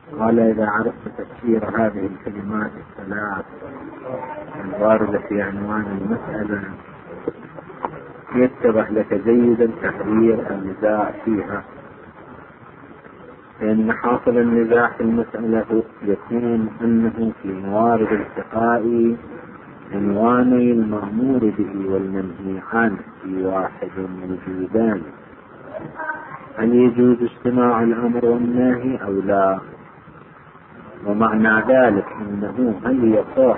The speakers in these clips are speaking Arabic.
قال إذا عرفت تفسير هذه الكلمات الثلاث الواردة في عنوان المسألة يتضح لك جيدا تحرير النزاع فيها، لأن حاصل النزاع في المسألة يكون أنه في موارد التقاء عنواني المأمور به والمنهي عنه في واحد وجودان، هل يجوز اجتماع الأمر والنهي أو لا؟ ومعنى ذلك أنه هل يصح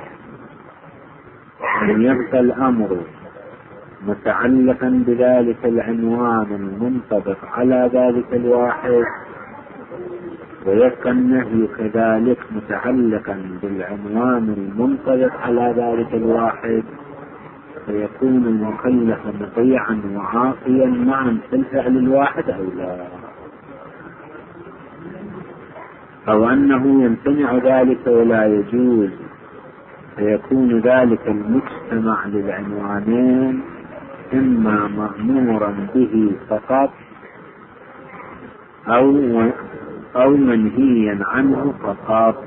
أن يبقى الأمر متعلقا بذلك العنوان المنطبق على ذلك الواحد، ويبقى النهي كذلك متعلقا بالعنوان المنطبق على ذلك الواحد، فيكون المكلف مطيعا وعاصيا معا في الفعل الواحد أو لا؟ أو أنه يمتنع ذلك ولا يجوز، فيكون ذلك المجتمع للعنوانين إما مأمورا به فقط أو منهيا عنه فقط،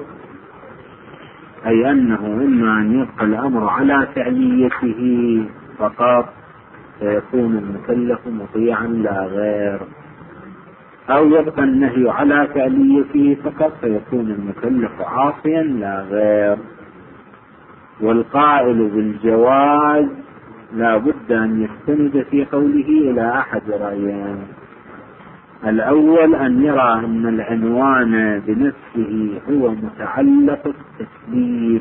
أي أنه إما أن يبقى الأمر على فعليته فقط فيكون المكلف مطيعا لا غير، أو يبقى النهي على فعليته فقط فيكون المكلف عاصيا لا غير. والقائل بالجواز لا بد أن يستند في قوله إلى أحد رأيين: الأول أن يرى أن العنوان بنفسه هو متعلق التكليف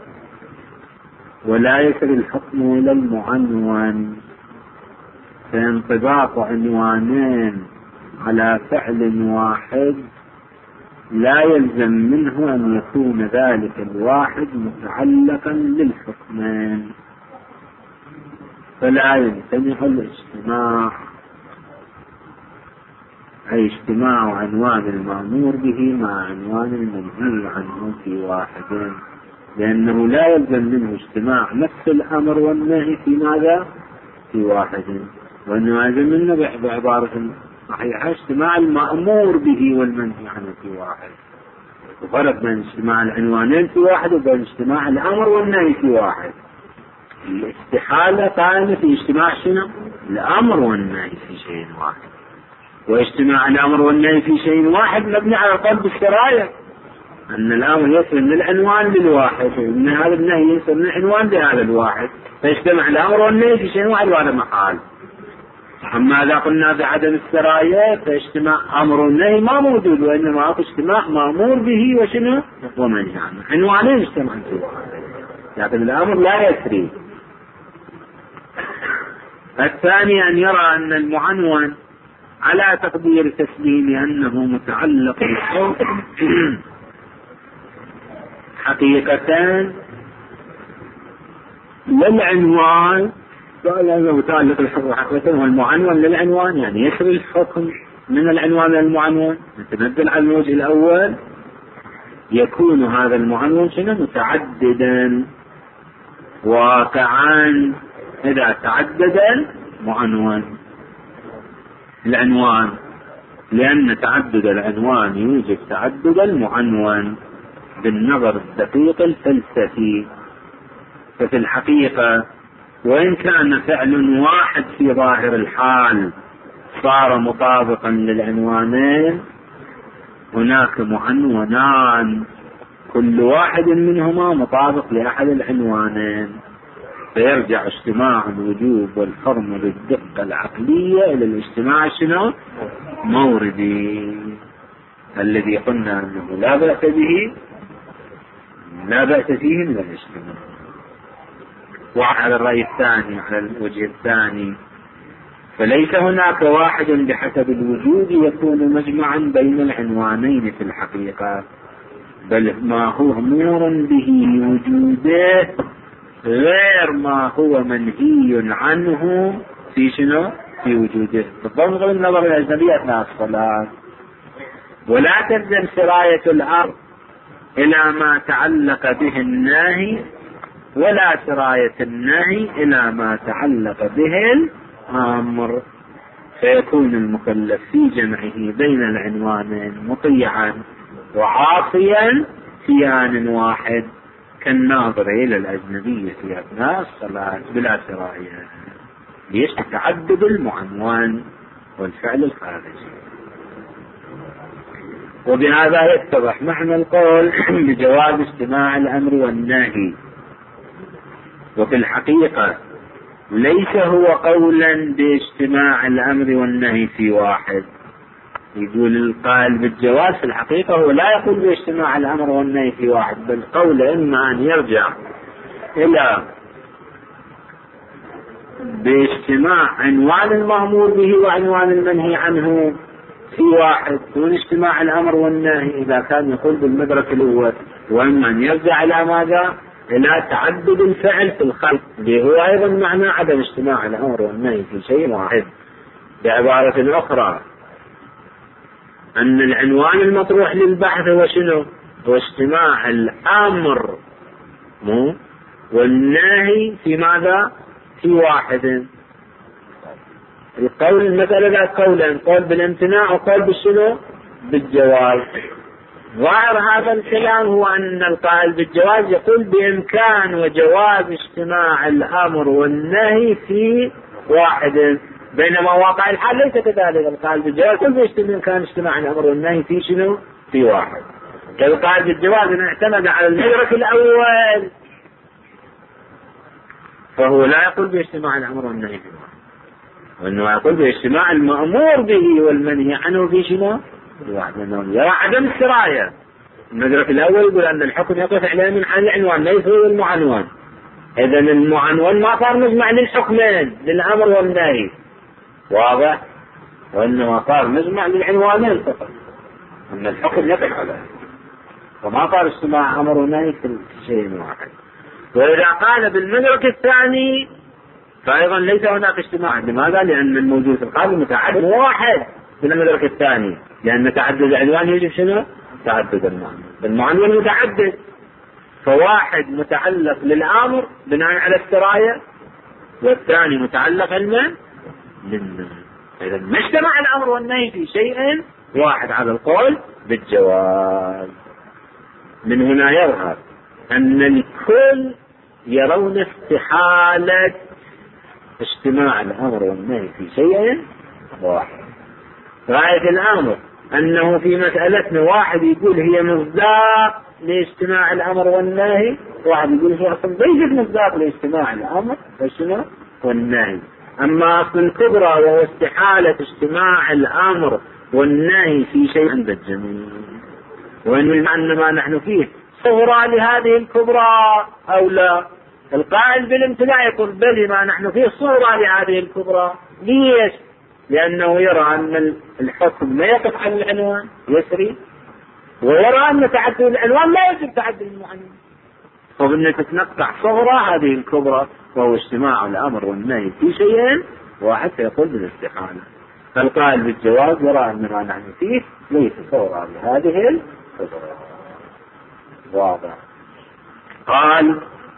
ولا يسري الحكم إلى المعنون، فانطباق عنوانين على فعل واحد لا يلزم منه أن يكون ذلك الواحد متعلقا للحكمين، فلا يمتنع الاجتماع، أي اجتماع عنوان المأمور به مع عنوان المنهي عنه في واحد، لأنه لا يلزم منه اجتماع نفس الأمر والنهي في ماذا؟ في واحد، وأنه يلزم منه بعبارة صحيحة اجتماع المأمور به والمنهي عنه في واحد، وفرق بين اجتماع العنوانين في واحد وبين اجتماع الأمر والنهي في واحد. الاستحالة قائمة في اجتماع شنو؟ الأمر والنهي في شيء واحد، واجتماع الأمر والنهي في شيء واحد مبني على طلب السراية، أن الأمر يصل من العنوان للواحد ومن هذا النهي يصل من العنوان لهذا الواحد، فيجتمع الأمر والنهي في شيء واحد وهذا محال. أما إذا قلنا بعدم السراية فاجتماع أمر والنهي ما موجود، وإنما أكو اجتماع مأمور به وشنو؟ ومنهي عنه، عنوانين اجتمعوا في واحد، لكن الأمر لا يسري. الثاني أن يرى أن المعنون على تقدير تسليم أنه متعلق بالحكم حقيقتان للعنوان، فلا متعلق الحكم حقيقتان والمعنون للعنوان، يعني يسري الحكم من العنوان للمعنون. نتنزل على الوجه الأول يكون هذا المعنون شنو؟ متعددا واقعا إذا تعدد المعنون العنوان، لأن تعدد العنوان يوجب تعدد المعنون بالنظر الدقيق الفلسفي. ففي الحقيقة وإن كان فعل واحد في ظاهر الحال صار مطابقا للعنوانين، هناك معنونان كل واحد منهما مطابق لأحد العنوانين، فيرجع اجتماع الوجوب والحرم بالدقة العقلية إلى الاجتماع شنو؟ موردي، الذي قلنا أنه لا بأس فيه من الاجتماع. وعلى الرأي الثاني، على الوجه الثاني، فليس هناك واحد بحسب الوجود يكون مجمعا بين العنوانين في الحقيقة، بل ما هو مأمور به وجوده غير ما هو منهي عنه في شنو؟ في وجوده، بالضبط النظر الأجنبي أثناء الصلاة. ولا تلزم سراية الأمر إلى ما تعلق به الناهي، ولا سراية الناهي إلى ما تعلق به الأمر، فيكون المكلف في جمعه بين العنوانين مطيعا وعاصيا في آن واحد كالناظر إلى الأجنبية في أثناء الصلاة بلا سراية. ليش؟ تعدد المعنون والفعل الخارجي. وبهذا يتضح معنى القول بجواز اجتماع الأمر والنهي. وفي الحقيقة ليس هو قولا باجتماع الأمر والنهي في واحد. يقول القائل بالجواز في الحقيقة هو لا يقول باجتماع الأمر والنهي في واحد، بل قول إما أن يرجع إلى باجتماع عنوان المأمور به وعنوان المنهي عنه في واحد دون اجتماع الأمر والنهي إذا كان يقول بالمدرك الأول، وإما أن يرجع إلى ماذا؟ إلى تعدد الفعل في الخلق، اللي هو أيضا معنى عدم اجتماع الأمر والنهي في شيء واحد. بعبارة أخرى أن العنوان المطروح للبحث هو شنو؟ هو اجتماع الأمر والنهي في ماذا؟ في واحد. القول المسألة لا قولين، قول بالامتناع وقول بالشنو؟ بالجواز. ظاهر هذا الكلام هو أن القائل بالجواز يقول بإمكان وجواز اجتماع الأمر والنهي في واحد، بينما واقع الحال ليس كذلك. القائل بالجواز يقول بإمكان اجتماع الأمر والنهي في شنو؟ في واحد. القائل بالجواز إن اعتمد على المدرك الأول فهو لا يقول باجتماع الأمر والنهي في واحد، وإنه يقول باجتماع المأمور به والمنهي عنه في شنو؟ واحد. منهم يرى عدم السراية. المدرك الأول يقول أن الحكم يقف عليه من حال العنوان ليس هو المعنون. إذا المعنون ما صار مجمع للحكمين للأمر والنهي، واضح؟ وإنما صار مجمع للعنوانين فقط، أن الحكم يقف عليه، وما صار اجتماع أمر ونهي في شيء واحد. وإذا قال بالمدرك الثاني فأيضا ليس هناك اجتماع. لماذا؟ لأن الموجود في القابل متعدد واحد في المدرك الثاني، لأن تعدد العنوان يجب شنو؟ تعدد المعنى. المعنى متعدد، فواحد متعلق للأمر بناء على السراية، والثاني متعلق للنهي. إذا ما اجتمع الأمر والنهي في شيء واحد على القول بالجواز. من هنا يظهر أن الكل يرون استحالة اجتماع الأمر والنهي في شيء واحد. غاية الأمر أنه في مسألتنا واحد يقول هي مصداق لاجتماع الأمر والنهي، واحد يقول هي أصلا ليست مصداق لاجتماع الأمر والنهي. أما أصل الكبرى وهو استحالة اجتماع الأمر والنهي في شيء عند الجميع، وإن ما نحن فيه صغرى لهذه الكبرى أو لا. القائل بالامتناع يقول بل ما نحن فيه صغرى لهذه الكبرى. ليش؟ لأنه يرى أن الحكم لا يقف على العنوان يسري، ويرى أن تعدد العنوان لا يجب تعدد المعنى، فبأن تتنقع صغرى هذه الكبرى وهو اجتماع الأمر والنهي في شيئين واحد فيقول بالاستحالة. فالقائل بالجواز يرى أن ما نحن فيه ليس صغرى لهذه الكبرى. واضح؟ قال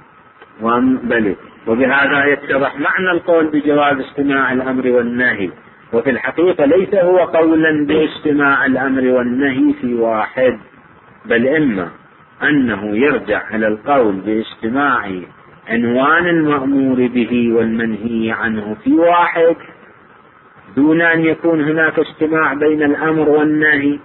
بلي. وبهذا يتضح معنى القول بجواز اجتماع الأمر والنهي. وفي الحقيقة ليس هو قولا باجتماع الأمر والنهي في واحد، بل إما أنه يرجع إلى القول باجتماع عنوان المأمور به والمنهي عنه في واحد دون أن يكون هناك اجتماع بين الأمر والنهي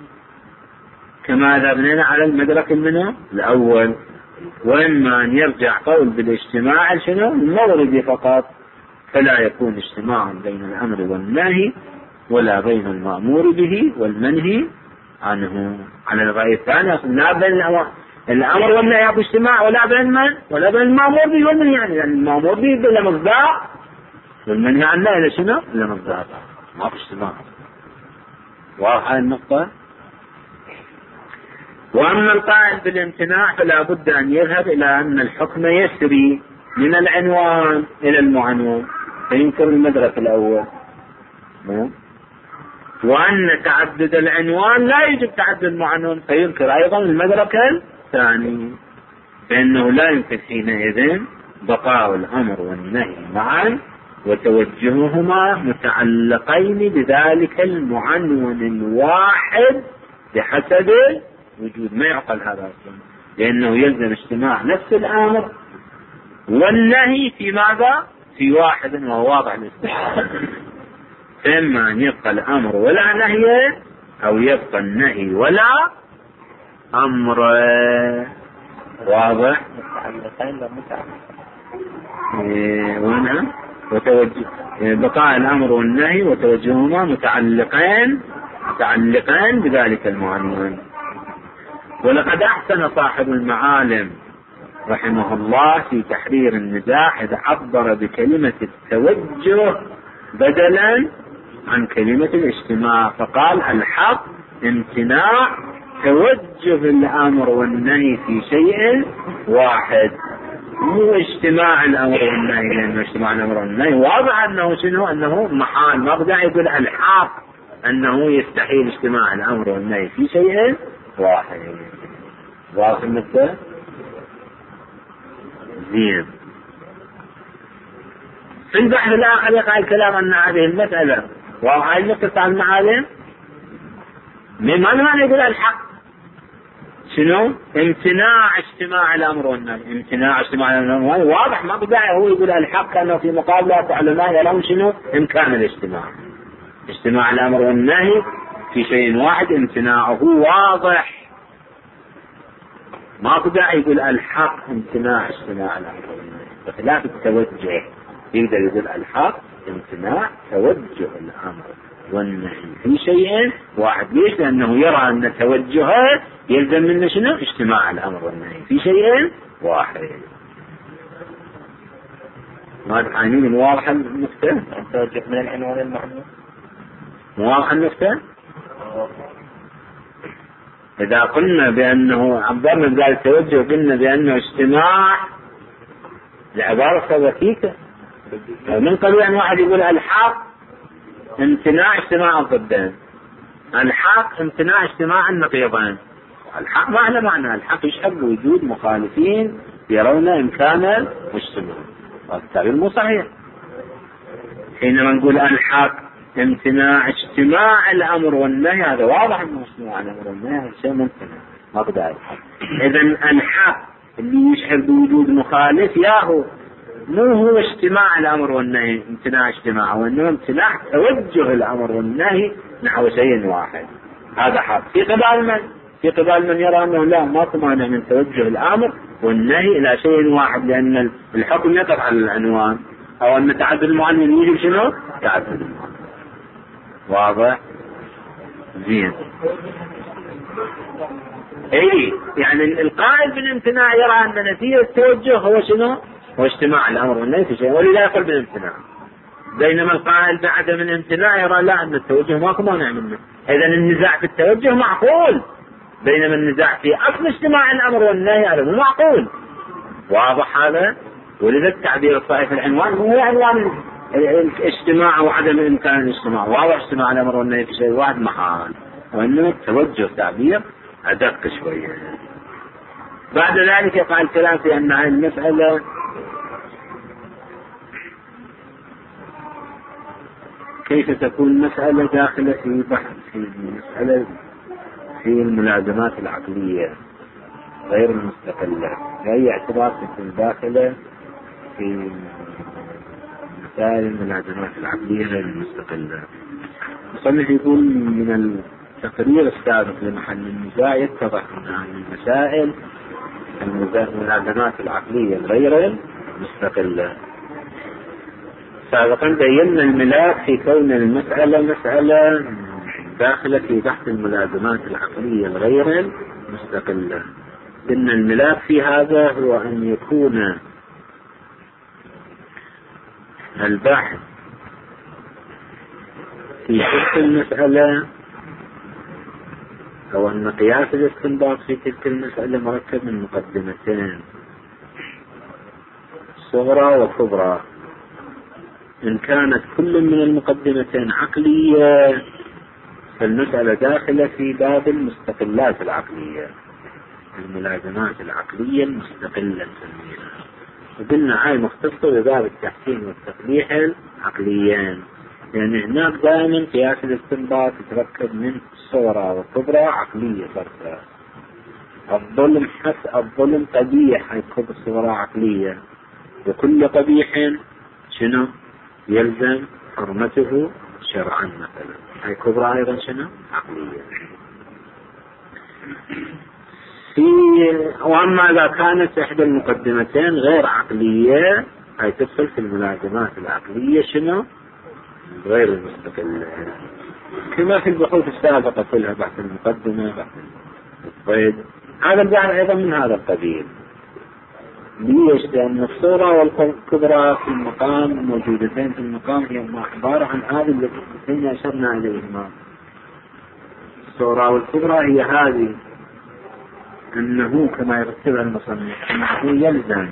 كما ذهبنا على المدرك منه الأول، وإما أن يرجع قول بالاجتماع المغربي فقط، فلا يكون اجتماع بين الأمر والنهي ولا بين المأمور به والمنهي عنه. على الرأي الثاني لا بين الأمر والنهي يكون اجتماع ولا بين المأمور به والمنهي عنه، يعني المأمور به بلا مصداق والمنهي عنه إلى شنو؟ بلا مصداق، ما في اجتماع. واضحة النقطة؟ وأما القائل بالامتناع فلا بد أن يذهب إلى أن الحكم يسري من العنوان إلى المعنون فينكر المدرك الأول، وأن تعدد العنوان لا يجب تعدد المعنون فينكر أيضا المدرك الثاني، فإنه لا يمكن حينئذ بقاء الأمر والنهي معا وتوجههما متعلقين بذلك المعنون الواحد بحسب وجود، ما يعقل هذا أصلا، لأنه يلزم اجتماع نفس الأمر والنهي في ماذا؟ في واحد، وهو واضح الاستحالة. فإما أن يبقى الأمر ولا نهي، أو يبقى النهي ولا أمر. واضح؟ وهنا وتوجه بقاء الأمر والنهي وتوجههما متعلقين بذلك المعنون. ولقد أحسن صاحب المعالم رحمه الله في تحرير النزاع إذا عبر بكلمة التوجه بدلا عن كلمة الاجتماع، فقال الحق امتناع توجه الأمر والنهي في شيء واحد، مو اجتماع الأمر والنهي، لأنه اجتماع الأمر والنهي واضح أنه شنو؟ أنه محال، ما بدأ يقول الحق أنه يستحيل اجتماع الأمر والنهي في شيء واحد. واضح المثل؟ زين. في البحث الآخر يقع الكلام أن هذه المسألة وهذه النقطة عن المعالم ما معنى يقول الحق شنو؟ امتناع اجتماع الأمر والنهي، امتناع اجتماع الأمر والنهي واضح، ما بدأ هو يقول الحق كأنه في مقابلة علماء يرون شنو؟ إمكان الاجتماع، اجتماع الأمر والنهي في شيء واحد امتناعه واضح، ما بدأ يقول الحق امتناع اجتماع الأمر والنهي، بخلاف التوجه يقدر يقول الحق امتناع توجه الأمر والنهي في شيء واحد. ليش؟ لأنه يرى أن توجهه يلزم منه شنو؟ اجتماع الأمر والنهي في شيء واحد. ما تحاينين واضح النقطة؟ التوجه من العنوان المعنى واضح النقطة؟ إذا قلنا بأنه عبرنا بذلك التوجه قلنا بأنه اجتماع، العبارة دقيقة. من قبل أن واحد يقول الحق امتناع اجتماع الضدين، الحق امتناع اجتماع النقيضين. الحق معنى الحق يشهد وجود مخالفين يرون إمكان الاجتماع، والتعبير مو صحيح. حينما نقول الحق امتناع اجتماع الأمر والنهي هذا واضح أنه اجتماع الأمر والنهي شيء ممتنع، ما بدأ الحق. إذن الحق اللي يشهد بوجود مخالف ياهو مو هو اجتماع الأمر والنهي، امتناع اجتماعه، وإنما امتناع توجه الأمر والنهي نحو شيء واحد. هذا حق في قبال من يرى أنه لا، ما مانع من توجه الأمر والنهي إلى شيء واحد، لأن الحكم يقف على العنوان، أو أن تعدد المعنى يجب شنو؟ تعدد المعنى. واضح؟ زين. أي يعني القائل بالامتناع يرى أن نتيجة التوجه هو شنو؟ هو اجتماع الأمر والنهي في شيء، ولذا يقول بالامتناع. بينما القائل بعدم الامتناع يرى لا، أن التوجه ماكو مانع منه. إذا النزاع في التوجه معقول، بينما النزاع في أصل اجتماع الأمر والنهي هذا مو معقول. واضح هذا؟ ولذا التعبير الصحيح في العنوان هو عنوان الاجتماع وعدم إمكان الاجتماع. واضح اجتماع الأمر والنهي في شيء واحد محال، وإنما التوجه تعبير أدق شوية. بعد ذلك يقع الكلام في أن هذه المسألة كيف تكون مسألة داخلة في بحث في مسألة في الملازمات العقلية غير المستقلة، بأي اعتبار تكون داخلة في مسائل الملازمات العقلية غير المستقلة. المصنف يقول من التقرير السابق لمحل النزاع يتضح أن هذه المسائل الملازمات العقلية غير المستقلة. سابقا بينا الملاك في كون المسألة مسألة داخلة في بحث الملازمات العقلية الغير المستقلة. إن الملاك في هذا هو أن يكون البحث في تلك المسألة، أو أن قياس الاستنباط في تلك المسألة مركب من مقدمتين صغرى وكبرى. إن كانت كل من المقدمتين عقلية فالمسألة داخلة في باب المستقلات العقلية، الملازمات العقلية المستقلة نسميها. وقلنا هاي مختصة بباب التحسين والتقبيح العقليين، لأن هناك دائما قياس الاستنباط يتركب من صغرى وكبرى عقلية فرقة، الظلم قبيح، هاي كبر صورة عقلية، وكل قبيح شنو يلزم حرمته شرعا مثلا، هاي كبرى أيضا شنو عقلية. وأما إذا كانت إحدى المقدمتين غير عقلية، هاي تدخل في الملازمات العقلية شنو غير المستقلة، كما في البحوث السابقة كلها، بحث المقدمة، بحث الصيد، هذا البحث أيضا من هذا القبيل. ليش؟ لأن الصورة والكبرى في المقام موجودتين في المقام، هي عبارة عن هذه التي أشرنا إليهما. الصورة والكبرى هي هذه، أنه كما يرتبها المصنف أنه يلزم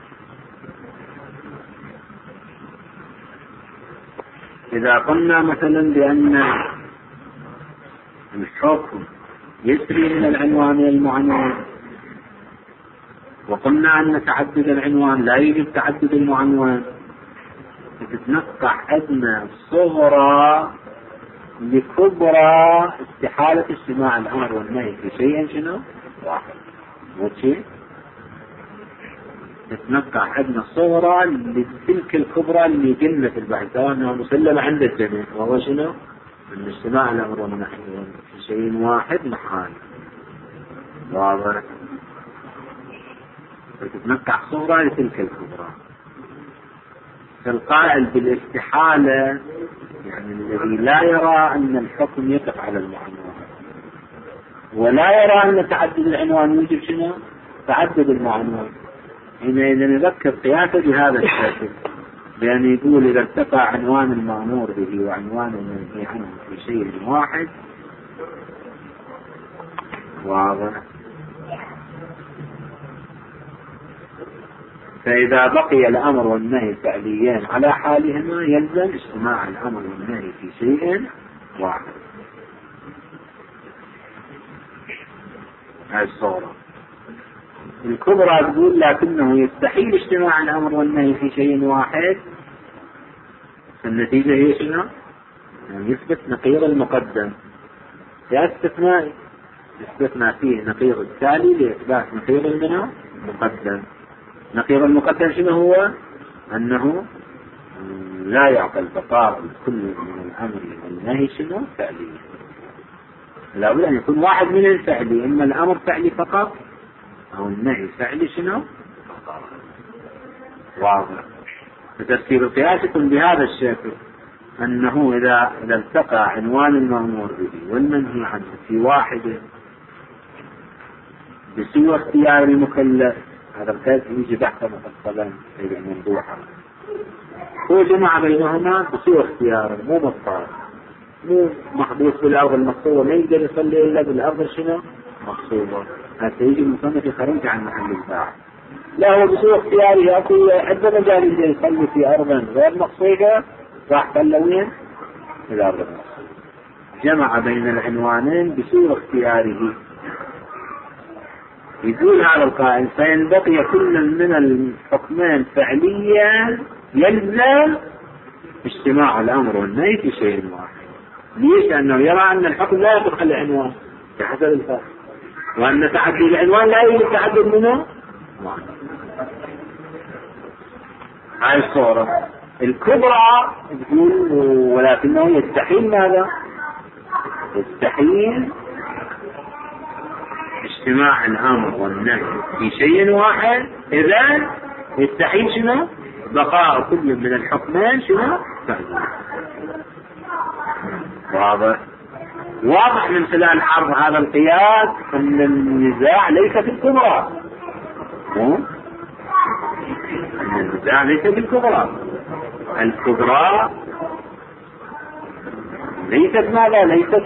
إذا قلنا مثلا بأن الحكم يسري من العنوان إلى المعنون، وقلنا أن تعدد العنوان لا يجب تعدد المعنون، تتنقح أدنى صغرى لكبرى استحالة اجتماع الأمر والنهي في شيء شنو واحد، وشي تتنقح أدنى صغرى لتلك الكبرى اللي قلنا في البحث أنه مسلم عند الجميع، وهو شنو أن اجتماع الأمر والنهي في شيء واحد محال. واضح؟ فتتنقح صغرى لتلك الكبرى. فالقائل بالاستحالة يعني الذي لا يرى أن الحكم يقف على المعنون، ولا يرى أن تعدد العنوان يوجب شنو تعدد المعنون، حينئذ نذكر قياسه بهذا الشكل، بأن يقول إذا ارتقى عنوان المأمور به وعنوان المنهي عنه في شيء واحد. واضح؟ فإذا بقي الأمر والنهي فعليان على حالهما يلزم اجتماع الأمر والنهي في شيء واحد. هذه الصورة. الكبرى تقول لكنه يستحيل اجتماع الأمر والنهي في شيء واحد، النتيجة هي شنو؟ يعني يثبت نقيض المقدم، في استثناء يثبتنا فيه نقيض التالي لإثبات نقيض المقدم. نقيض المقدم شنو هو؟ أنه لا يعقل بقاء كل من الأمر والنهي شنو فعلي، لا بد أن يكون واحد من الفعلي، إما الأمر فعلي فقط أو النهي فعلي شنو فقط. واضح؟ فتفسير القياس يكون بهذا الشكل، أنه إذا التقى عنوان المأمور به والمنهي عنه في واحد بسوى اختيار المكلف، هذا القياس يجي بحثا مفصلا في الموضوع، هو جمع بينهما بسوى اختيار، مو مضطر، مو محبوس بالأرض المقصوبة، ما يقدر يصلي إلا بالأرض شنو مقصوبة، هذا يجي المصنف يخرج عن محل الباع. لا، هو بسوء اختياره أقول عندما جال يصلي في أرض غير مقصودة راح صلى وين؟ في الأرض المقصودة. جمع بين العنوانين بسوء اختياره. يقول هذا القائل فإن بقي كل من الحكمين فعليا يلزم اجتماع الأمر والنهي في شيء واحد. ليش؟ لأنه يرى أن الحكم لا يقف على العنوان بحسب الفرق، وأن تعدد العنوان لا يوجد تعدد منه. هاي الصورة الكبرى تقول ولكنه يستحيل ماذا؟ يستحيل اجتماع الأمر والنهي في شيء واحد، إذن يستحيل شنو؟ بقاء كل من الحكمين شنو؟ فعلا. واضح من خلال عرض هذا القياس أن النزاع ليس في الكبرى، النزاع ليس في الكبرى. الكبرى ليست ماذا؟ ليست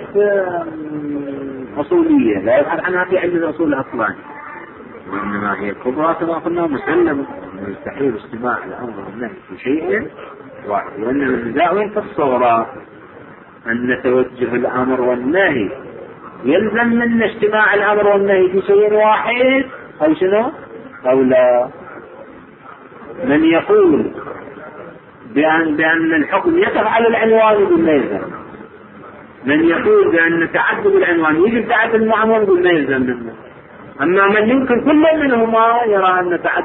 أصولية، لا يبحث عنها في علم الأصول أصلا، وإنما هي الكبرى كما قلنا مسلمة، يستحيل اجتماع الأمر والنهي في شيء واحد. وأن النزاع وين في الصغرى؟ أن توجه الأمر والنهي يلزم من اجتماع الأمر والنهي في شيء واحد أو شنو؟ أو لا. من يقول بأن الحكم يقف على العنوان يقول لا يلزم، من يقول بأن تعدد العنوان يجب تعدد المعمول يقول لا يلزم منه. أما من يمكن كل منهما يرى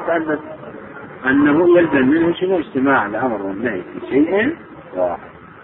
أنه يلزم منه شنو اجتماع الأمر والنهي في شيء واحد.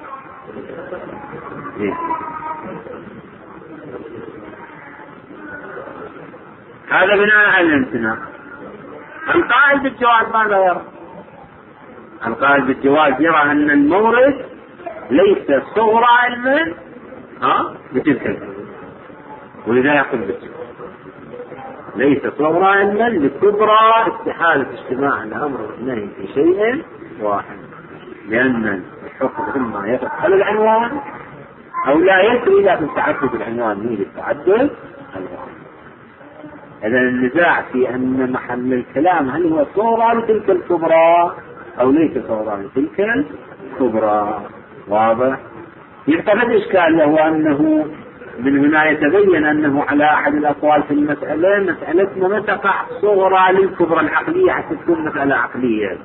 هذا بناء على الامتناع. القائل بالجواز ماذا يرى؟ القائل بالجواز يرى أن المورد ليس صغرى علما بتلك الكلمة، ولذا يقول بالجواز ليس صغرى علما لكبرى استحالة اجتماع الأمر والنهي في شيء واحد، لأن الحكم إما يقف على العنوان أو لا يسري إلى من تعدد العنوان من التعدد العنوان. إذا النزاع في أن محل الكلام هل هو صغرى لتلك الكبرى أو ليس صغرى لتلك الكبرى. واضح؟ يعتقد الإشكال له أنه من هنا يتبين أنه على أحد الأقوال في المسألة مسألتنا ما تقع صغرى للكبرى العقلية حتى تكون مسألة عقلية.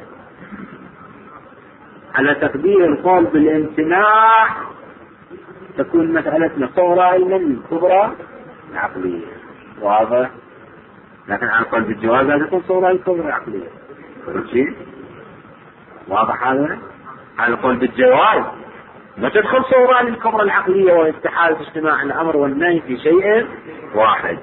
على تقدير القول بالامتناع تكون مسألتنا صغرى للكبرى العقلية. واضح؟ لكن على القول بالجواز لا تكون صغرى للكبرى العقلية. واضح هذا؟ على القول بالجواز ما تدخل صورة للكبرى العقلية واستحالة اجتماع الأمر والنهي في شيء واحد.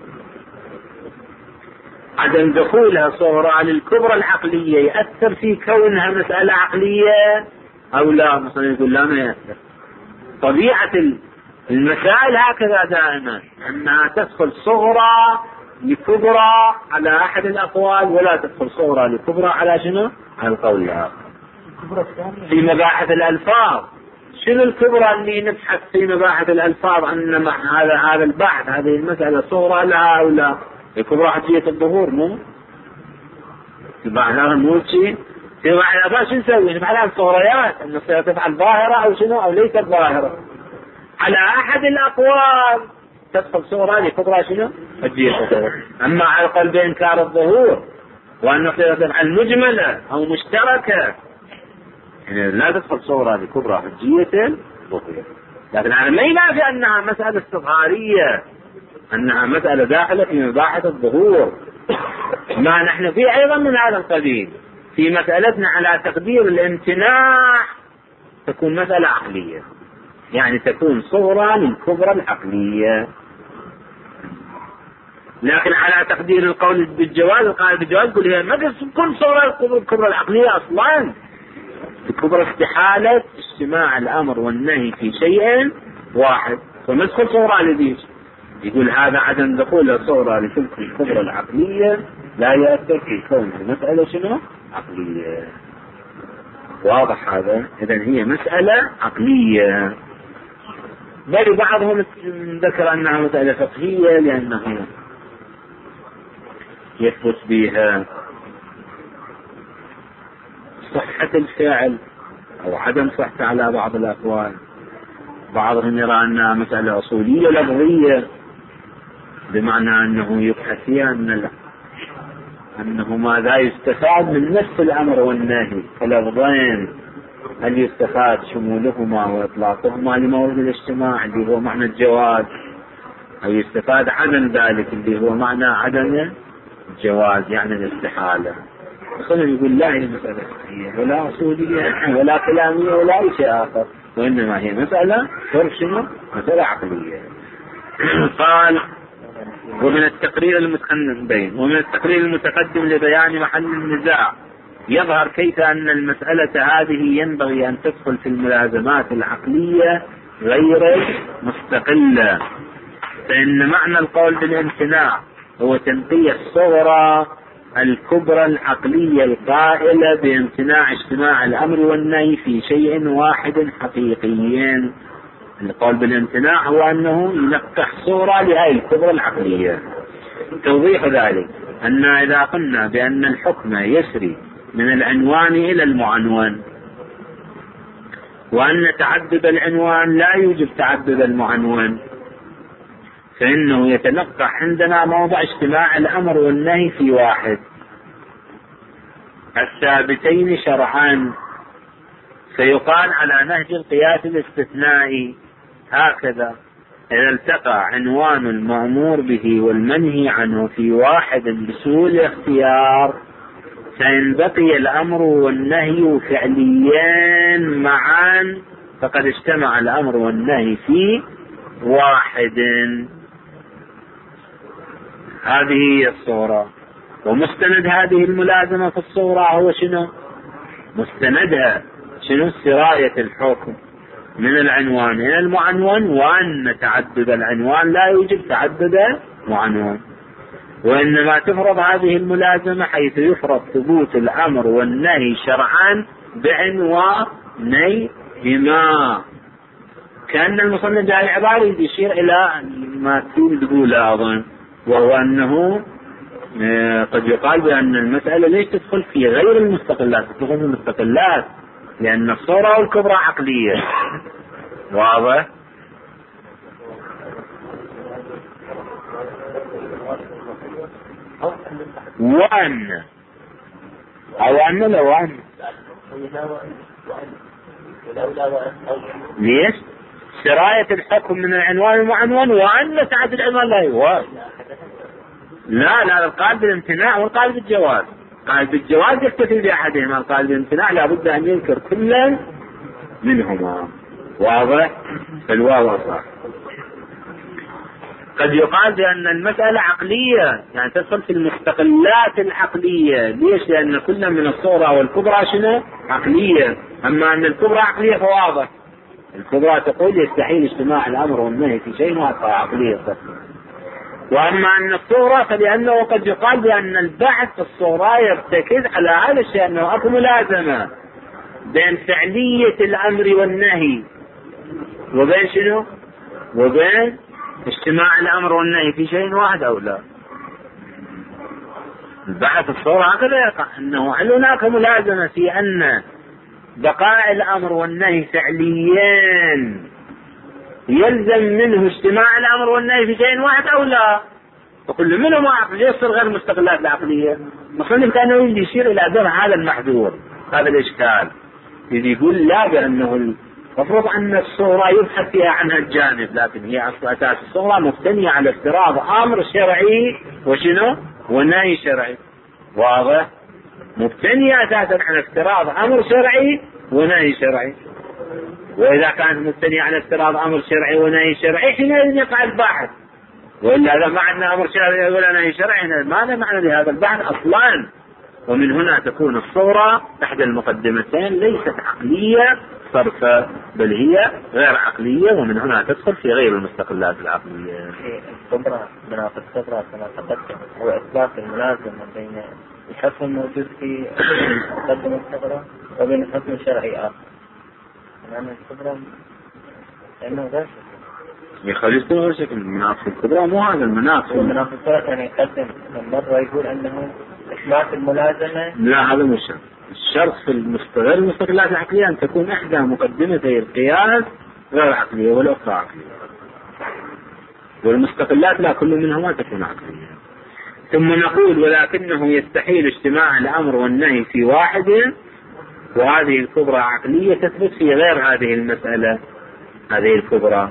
عدم دخولها صورة للكبرى العقلية يأثر في كونها مسألة عقلية أو لا؟ مثلا يقول لا ما يأثر. طبيعة المسائل هكذا دائما أنها تدخل صغرى لكبرى على أحد الأقوال ولا تدخل صغرى لكبرى على شنو؟ على القول الآخر. في مباحث الألفاظ شنو الكبرى اللي نبحث في مباحث الألفاظ أن هذا البحث هذه المسألة صغرى لها أو لا؟ الكبرى حجية الظهور مو؟ في بعض مو شيء في بعض الألفاظ شو نسوي؟ نفعل الصغريات أن تفعل ظاهرة أو شنو أو ليست ظاهرة. على أحد الأقوال تدخل صغرى لكبرى شنو؟ حجية الظهور. أما على القول بإنكار الظهور وأن تفعل مجملة أو مشتركة يعني لا تدخل صورة لكبرى حجية الظهور. لكن هذا ما ينافي أنها مسألة استظهارية، أنها مسألة داخلة في مباحث الظهور. ما نحن فيه أيضا من هذا القبيل في مسألتنا على تقدير الامتناع تكون مسألة عقلية، يعني تكون صورة للكبرى العقلية. لكن على تقدير القول بالجواز القائل بالجواز يقول هي ما تكون صورة الكبرى العقلية أصلا. الكبرى استحالة اجتماع الأمر والنهي في شيء واحد فما تدخل صورة لذيذ. يقول هذا عدم دخول صورة لتلك الكبرى العقلية لا يأثر في كون المسألة شنو؟ عقلية. واضح هذا؟ إذن هي مسألة عقلية. بل بعضهم ذكر أنها مسألة فقهية لأنه يثبت بها صحة الفعل أو عدم صحته على بعض الأقوال. بعضهم يرى أنها مسألة أصولية لفظية بمعنى أنه يبحث فيها أنه ماذا يستفاد من نفس الأمر والنهي كلفظين، هل يستفاد شمولهما وإطلاقهما لمورد الاجتماع اللي هو معنى الجواز أو يستفاد عدم ذلك اللي هو معنى عدم الجواز يعني الاستحالة. خلنا يقول لا هي مسألة فقهية ولا أصولية ولا كلامية ولا أي شيء آخر، وإنما هي مسألة شنو؟ مسألة عقلية. قال ومن التقرير المتقدم لبيان محل النزاع يظهر كيف أن المسألة هذه ينبغي أن تدخل في الملازمات العقلية غير مستقلة، فإن معنى القول بالامتناع هو تنقية الصغرى الكبرى العقلية القائلة بامتناع اجتماع الأمر والنهي في شيء واحد حقيقيين. القول بالامتناع هو أنه ينقح صورة لهذه الكبرى العقلية. توضيح ذلك أن إذا قلنا بأن الحكم يسري من العنوان إلى المعنون وأن تعدد العنوان لا يوجب تعدد المعنون، فإنه يتلقح عندنا موضع اجتماع الأمر والنهي في واحد الثابتين شرعا، فيقال على نهج القياس الاستثنائي هكذا إذا التقى عنوان المأمور به والمنهي عنه في واحد بسوء الاختيار، فإن بقي الأمر والنهي فعليان معا فقد اجتمع الأمر والنهي في واحد. هذه هي الصورة. ومستند هذه الملازمة في الصورة هو شنو؟ مستندها شنو؟ سراية الحكم من العنوان إلى المعنون، وأن تعدد العنوان لا يوجب تعدد معنون، وإنما تفرض هذه الملازمة حيث يفرض ثبوت الأمر والنهي شرعا بعنوانيهما. كأن المصنف جاء العبارة يشير إلى ما تقول أظن، وهو أنه قد يقال بأن المسألة ليش تدخل في غير المستقلات، تدخل في المستقلات لأن الصورة والكبرى عقلية. واضح؟ وأن أو أن لو أن ليش سراية الحكم من العنوان المعنون، وأن تعدد العنوان لا يوافق. لا القائل بالامتناع والقائل بالجواز. قائل بالجواز يكتفي بأحدهما، القائل بالامتناع لابد أن يذكر كلا منهما. واضح؟ فالواو صح. قد يقال بأن المسألة عقلية، يعني تدخل في المستقلات العقلية. ليش؟ لأن كل من الصغرى والكبرى شنو؟ عقلية. أما أن الكبرى عقلية فواضح. الكبرى تقول يستحيل اجتماع الأمر والنهي في شيء واحد، عقلية صح. وأما أن الصغرى فلأنه قد يقال بأن البحث في الصغرى يرتكز على هذا الشيء، أنه أكو ملازمة بين فعلية الأمر والنهي وبين شنو؟ وبين اجتماع الأمر والنهي في شيء واحد أو لا. البحث الصغرى هكذا يقع، أنه هل هناك ملازمة في أن بقاء الأمر والنهي فعليان يلزم منه اجتماع الأمر والنهي في شيء واحد أو لا، وكل منهما عقل يصير غير مستقلات العقلية. مصنف كان يريد يشير إلى درء هذا المحذور، هذا الإشكال. يقول لا، بأنه المفروض أن الصورة يبحث فيها عنها الجانب، لكن هي أساس الصورة مبتنية على افتراض أمر شرعي وشنو؟ ونهي شرعي. واضح؟ مبتنية أساسا على افتراض أمر شرعي ونهي شرعي. وإذا كانت مبتنية على افتراض أمر شرعي ونهي شرعي حينئذ يقع البحث، وإلا هذا معنى أمر شرعي ولا نهي شرعي، ماذا معنى لهذا البحث أصلا؟ ومن هنا تكون الصورة إحدى المقدمتين ليست عقلية صرفة، بل هي غير عقلية، ومن هنا تدخل في غير المستقلات العقلية. الكبرى مناط الكبرى كما تقدم هو إثبات الملازمة بين الحكم الموجود في مقدمة الكبرى وبين الحكم الشرعي آخر. لأن الكبرى لأنه غير يخلي يكون غير شكل. المناط الكبرى مو هذا المناط. المناط الكبرى كان يقدم من مرة يقول أنه إثبات الملازمة. لا، هذا مش شرط. الشرط في غير المستقلات العقلية أن تكون إحدى مقدمتي القياس غير عقلية والأخرى عقلية، والمستقلات لا، كل منهما تكون عقلية. ثم نقول ولكنه يستحيل اجتماع الأمر والنهي في واحد، وهذه الكبرى عقلية تثبت في غير هذه المسألة، هذه الكبرى.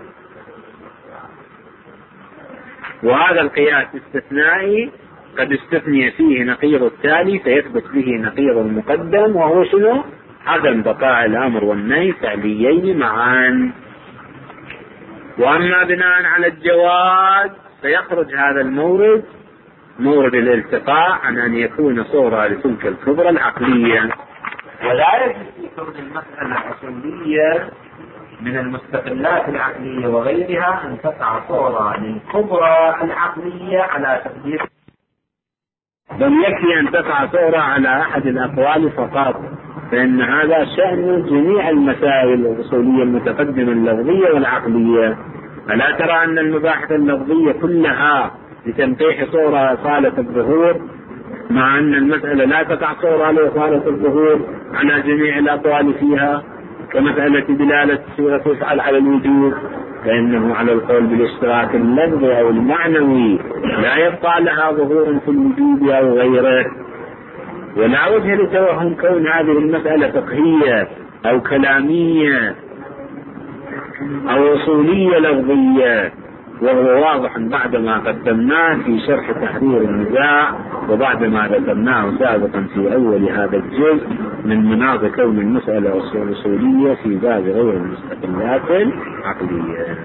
وهذا القياس استثنائي قد استثني فيه نقيض التالي فيثبت به نقيض المقدم، وهو شنو؟ عدم بقاء الأمر والنهي فعليين معا. وأما بناء على الجواز فيخرج هذا المورد مورد الالتقاء عن أن يكون صورة لتلك الكبرى العقلية، ولا يجب في كون المسألة الأصولية من المستقلات العقلية وغيرها أن تقع صورة للكبرى العقلية على تقدير، بل يكفي أن تقع صورة على أحد الأقوال فقط، فإن هذا شأن جميع المسائل الأصولية المتقدمة اللفظية والعقلية. ألا ترى أن المباحث اللفظية كلها لتنقيح صورة صالة الظهور، مع أن المسألة لا تقع صورة لصالة الظهور على جميع الأقوال فيها، كمسألة دلالة صورة تفعل على الوجود، فإنه على القول بالاشتراك اللفظي أو المعنوي لا يبقى لها ظهور في الوجود أو غيره. ولا وجه لتوهم كون هذه المسألة فقهية أو كلامية أو أصولية لفظية، وهو واضح بعدما قدمناه في شرح تحرير النزاع وبعدما ذكرناه سابقا في أول هذا الجزء من مناط كون المسألة الأصولية في باب غير المستقلات العقلية.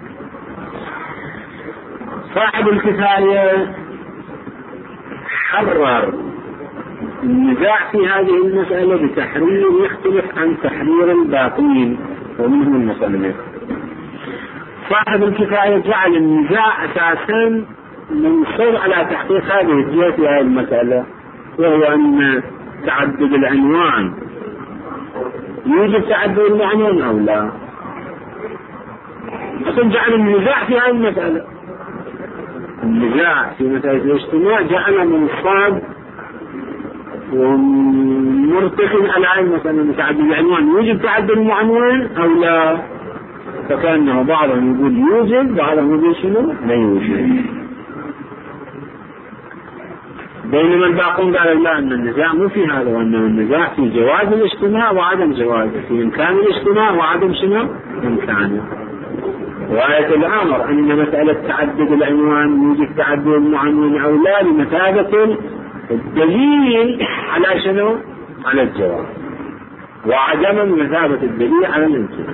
صاحب الكفاية حرر النزاع في هذه المسألة بتحرير يختلف عن تحرير الباقين ومنهم المصنف. صاحب الكفاية جعل النزاع أساسا منصب على تحقيق هذه الجهة في هذه المسألة، وهو أن تعدد العنوان يوجد تعدد العنوان أو لا. أصلا جعل النزاع في هذه المسألة، النزاع في مسألة الاجتماع جعل منصب ومرتكب على علم مثلا تعدد العنوان يوجد تعدد العنوان أو لا، فكأنه بعضهم يقول يوجد بعضهم يقول شنو لا يوجد، بينما الباقون قالوا لا أن النزاع مو في هذا، وأن النزاع في جواز الاجتماع وعدم جوازه، في إمكان الاجتماع وعدم شنو إمكانه. وآية الأمر أن مسألة تعدد العنوان يوجد تعدد المعنون أو لا لمثابة الدليل على شنو على الجواز، وعدم مثابة الدليل على الامتناع.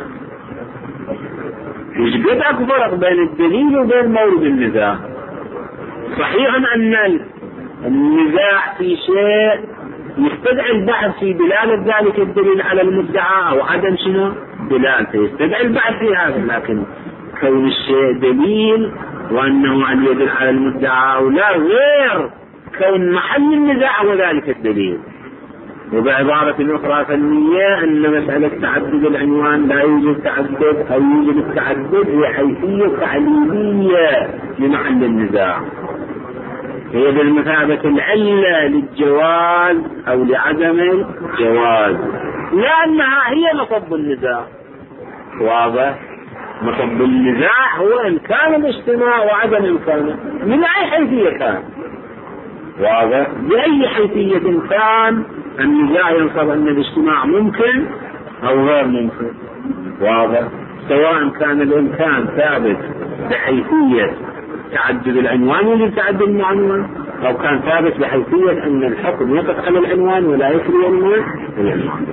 يوجد أكبر فرق بين الدليل وبين مورد النزاع. صحيح أن النزاع في شيء يستدعي البحث في دلالة ذلك الدليل على المدعى أو عدم شنو دلالته، يستدعي البحث في هذا، لكن كون الشيء دليل وأنه أن يدل على المدعى أو لا غير كون محل النزاع وذلك الدليل. وبعبارة أخرى فنية أن مسألة تعدد العنوان لا يوجد تعدد أو يوجد التعدد هي حيثية تعليلية لمحل النزاع، هي بالمثابة العلة للجواز أو لعدم الجواز، لأنها هي مصب النزاع. واضح؟ مصب النزاع هو إمكان الاجتماع وعدم إمكانه من أي حيثية كان. واضح؟ بأي حيثية كان النزاع ينصب أن الاجتماع ممكن أو غير ممكن. واضح؟ سواء كان الإمكان ثابت بحيثية تعدد العنوان ولا تعدد العنوان، أو كان ثابت بحيثية أن الحكم يقف على العنوان ولا يسري العنوان.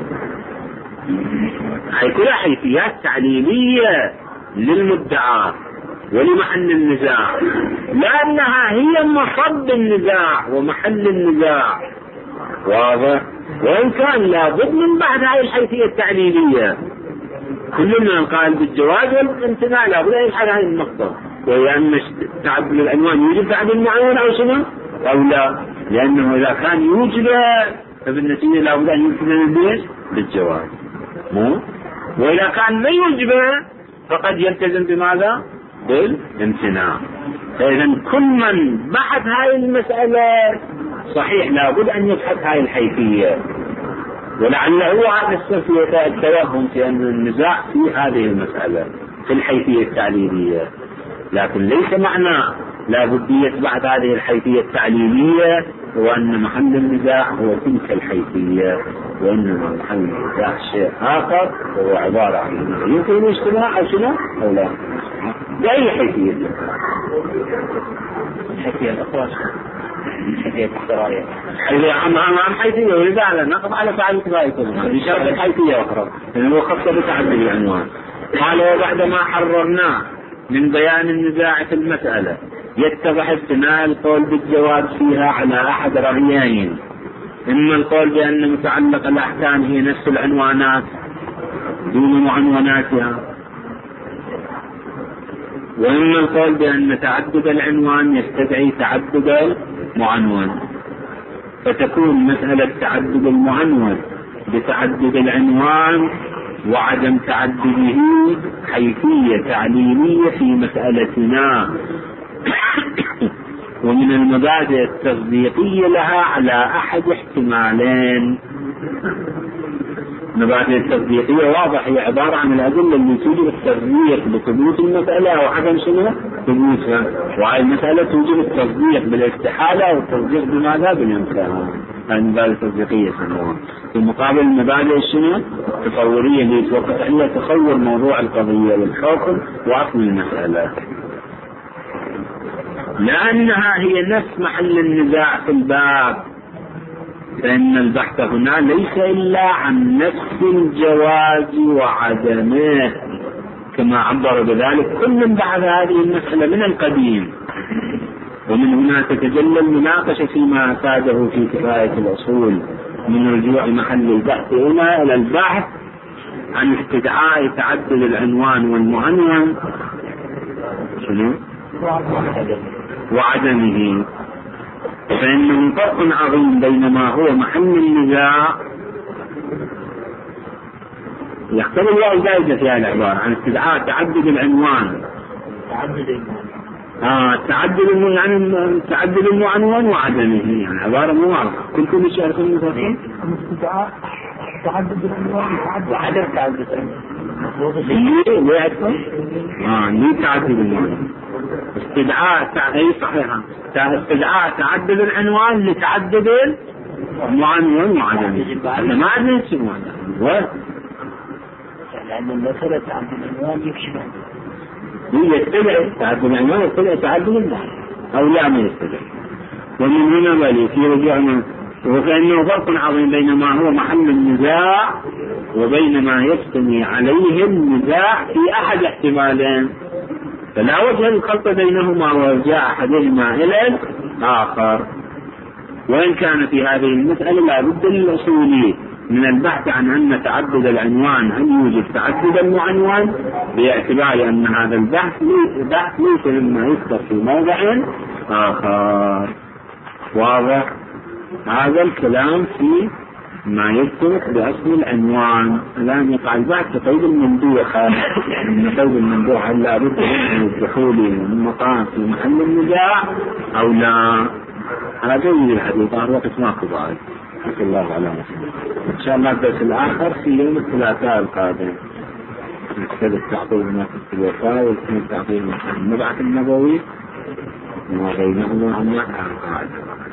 هي كلها حيثيات تعليلية للمدعى ولمحل النزاع، لأنها هي مصب النزاع ومحل النزاع. واضح؟ وإن كان لابد من بعد هذه الحيثية التعليلية، كل من قال بالجواز والامتناع لابد أن يفعل هذه النقطة، وهي أن تعدد العنوان يوجد تعدد المعنون أو شنو أو لا، لأنه إذا كان يوجد فبالنتيجة لابد أن يلتزم بالجواز، وإذا كان لا يوجد فقد يلتزم بماذا؟ بالامتناع. فإذا كل من بحث هذه المسألة صحيح لابد أن يبحث هذه الحيثية، ولعله هو هذا السبب التوهم في أن النزاع في هذه المسألة في الحيثية التعليلية، لكن ليس معنى لابدية بعد هذه الحيثية التعليلية وأن محل النزاع هو تلك الحيثية، وإنما محل النزاع شيء آخر وهو عبارة عن يمكن الاجتماع أو شنو أو لا بأي حيثية. الحيثية الأخرى حيثية السراية عن حيثية، ولذا نقف على فعل الكفاية كلها بشرط الحيثية أخرى لأنه خاصة بتعدد العنوان. قال وبعدما حررناه من بيان النزاع في المسألة يتضح ابتناء القول بالجواز فيها على أحد رأيين: إما القول بأن متعلق الأحكام هي نفس العنوانات دون معنوناتها، وإما القول بأن تعدد العنوان يستدعي تعدد المعنون، فتكون مسألة تعدد المعنون بتعدد العنوان وعدم تعدده حيثية تعليلية في مسألتنا. ومن المبادئ التصديقية لها على أحد احتمالين. المبادئ التصديقية واضح هي عبارة عن الأدلة اللي توجب التصديق بثبوت المسألة أو عدم شنو ثبوتها، وهذه المسألة توجب التصديق بالاستحالة والتصديق بماذا بالإمكان. المبادئ التصديقية سنوات في مقابل المبادئ الشنو التصورية اللي توقف عليها تصور موضوع القضية والحكم وأصل المسألة. لأنها هي نفس محل النزاع في الباب، فإن البحث هنا ليس إلا عن نفس الجواز وعدمه، كما عبر بذلك كل من بحث هذه المسألة من القديم. ومن هنا تتجلى المناقشة فيما أفاده في كفاية الأصول من رجوع محل البحث هنا إلى البحث عن استدعاء تعدد العنوان والمعنون وعدمه، فإنه فرق عظيم بين ما هو محل النزاع. يختار الله زائدة في هذه العبارة عن استدعاء تعدد العنوان، تعدد المعنون وعدمه، يعني عبارة مو واضحة. كنتم مشاركون المفاصل استدعاء تعدد العنوان وعدم تعدد ليه تعدد المعنون؟ أي صحيحة، استدعاء تعدد العنوان لتعدد المعنون وعدمه. هذا ما عندنا شيء هذا، لأن المسألة تعدد العنوان يكشف يستدعي تعدد العنوان، يستدعي تعدد المعنون أو لا ما يستدعي. ومن هنا بل في رجوعنا وكأنه فرق عظيم بين ما هو محل النزاع وبين ما يستمي عليه النزاع في أحد احتمالين، فلا وجه للخلط بينهما وارجاع أحدهما إلى الآخر. وإن كان في هذه المسألة لا بد للأصولي من البحث عن أن تعدد العنوان هل يوجد تعدد المعنون، باعتبار أن هذا البحث ليس مما يذكر في موضع آخر. واضح؟ هذا الكلام في ما يرتبط بأصل العنوان. الآن يقع البحث في قيد المندوح، من قيد المندوح هل لا بد من الدخول من مقام في محل النزاع أو لا. هذا يجري الحديث عن وقت ماكو بعد. نسأل الله على مسلم. إن شاء الله الدرس الآخر في يوم الثلاثاء القادم، نستفيد التعطيل من الوفاء والسنة التعطيل من المبعث النبوي وما بينهما عن قاعدة.